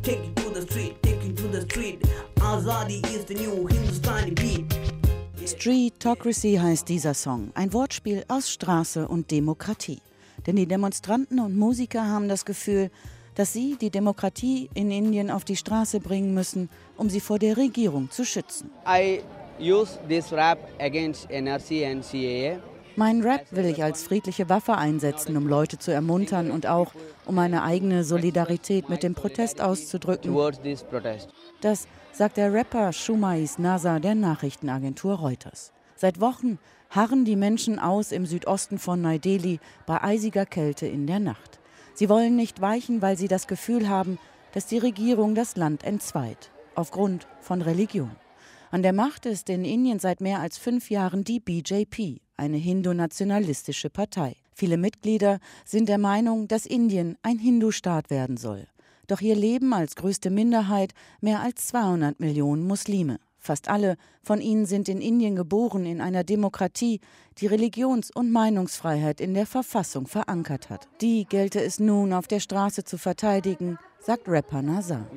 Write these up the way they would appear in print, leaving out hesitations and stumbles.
take it to the street, take it to the street. Azadi is the new Hindustani beat. Streetocracy heißt dieser Song, ein Wortspiel aus Straße und Demokratie. Denn die Demonstranten und Musiker haben das Gefühl, dass sie die Demokratie in Indien auf die Straße bringen müssen, um sie vor der Regierung zu schützen. I use this rap against NRC and CAA. Meinen Rap will ich als friedliche Waffe einsetzen, um Leute zu ermuntern und auch um meine eigene Solidarität mit dem Protest auszudrücken. Das sagt der Rapper Shumais Naza der Nachrichtenagentur Reuters. Seit Wochen harren die Menschen aus im Südosten von Neu-Delhi bei eisiger Kälte in der Nacht. Sie wollen nicht weichen, weil sie das Gefühl haben, dass die Regierung das Land entzweit, aufgrund von Religion. An der Macht ist in Indien seit mehr als 5 Jahren die BJP, eine hindu-nationalistische Partei. Viele Mitglieder sind der Meinung, dass Indien ein Hindu-Staat werden soll. Doch hier leben als größte Minderheit mehr als 200 Millionen Muslime. Fast alle von ihnen sind in Indien geboren, in einer Demokratie, die Religions- und Meinungsfreiheit in der Verfassung verankert hat. Die gelte es nun auf der Straße zu verteidigen, sagt Rapper Naza.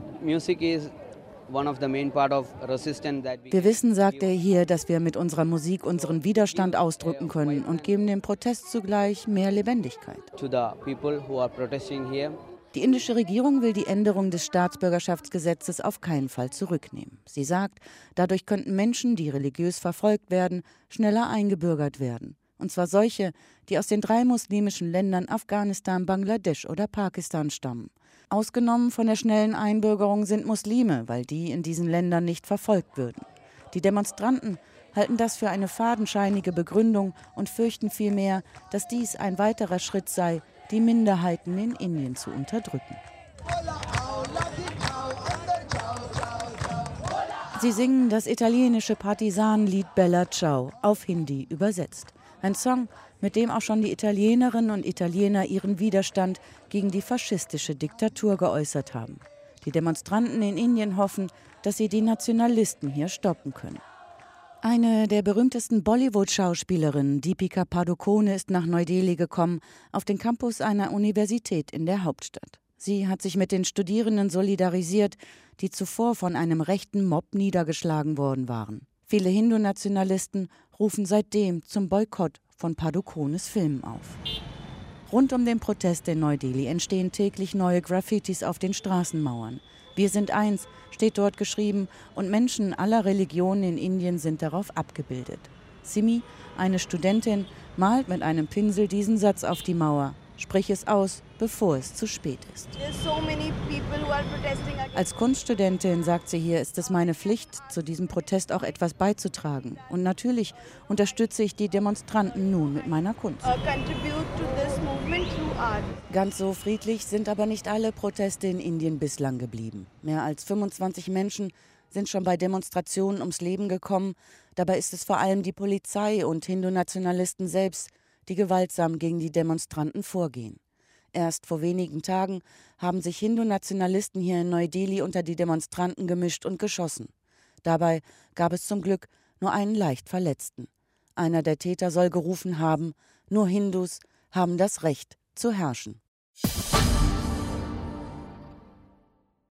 Wir wissen, sagt er hier, dass wir mit unserer Musik unseren Widerstand ausdrücken können und geben dem Protest zugleich mehr Lebendigkeit. Die indische Regierung will die Änderung des Staatsbürgerschaftsgesetzes auf keinen Fall zurücknehmen. Sie sagt, dadurch könnten Menschen, die religiös verfolgt werden, schneller eingebürgert werden. Und zwar solche, die aus den 3 muslimischen Ländern Afghanistan, Bangladesch oder Pakistan stammen. Ausgenommen von der schnellen Einbürgerung sind Muslime, weil die in diesen Ländern nicht verfolgt würden. Die Demonstranten halten das für eine fadenscheinige Begründung und fürchten vielmehr, dass dies ein weiterer Schritt sei, die Minderheiten in Indien zu unterdrücken. Sie singen das italienische Partisanenlied Bella Ciao, auf Hindi übersetzt. Ein Song, mit dem auch schon die Italienerinnen und Italiener ihren Widerstand gegen die faschistische Diktatur geäußert haben. Die Demonstranten in Indien hoffen, dass sie die Nationalisten hier stoppen können. Eine der berühmtesten Bollywood-Schauspielerinnen, Deepika Padukone, ist nach Neu-Delhi gekommen, auf den Campus einer Universität in der Hauptstadt. Sie hat sich mit den Studierenden solidarisiert, die zuvor von einem rechten Mob niedergeschlagen worden waren. Viele Hindu-Nationalisten rufen seitdem zum Boykott von Padukones Filmen auf. Rund um den Protest in Neu-Delhi entstehen täglich neue Graffitis auf den Straßenmauern. Wir sind eins, steht dort geschrieben, und Menschen aller Religionen in Indien sind darauf abgebildet. Simi, eine Studentin, malt mit einem Pinsel diesen Satz auf die Mauer. Sprich es aus, bevor es zu spät ist. Als Kunststudentin, sagt sie hier, ist es meine Pflicht, zu diesem Protest auch etwas beizutragen. Und natürlich unterstütze ich die Demonstranten nun mit meiner Kunst. Ganz so friedlich sind aber nicht alle Proteste in Indien bislang geblieben. Mehr als 25 Menschen sind schon bei Demonstrationen ums Leben gekommen. Dabei ist es vor allem die Polizei und Hindu-Nationalisten selbst, die gewaltsam gegen die Demonstranten vorgehen. Erst vor wenigen Tagen haben sich Hindu-Nationalisten hier in Neu-Delhi unter die Demonstranten gemischt und geschossen. Dabei gab es zum Glück nur einen leicht Verletzten. Einer der Täter soll gerufen haben, nur Hindus haben das Recht zu herrschen.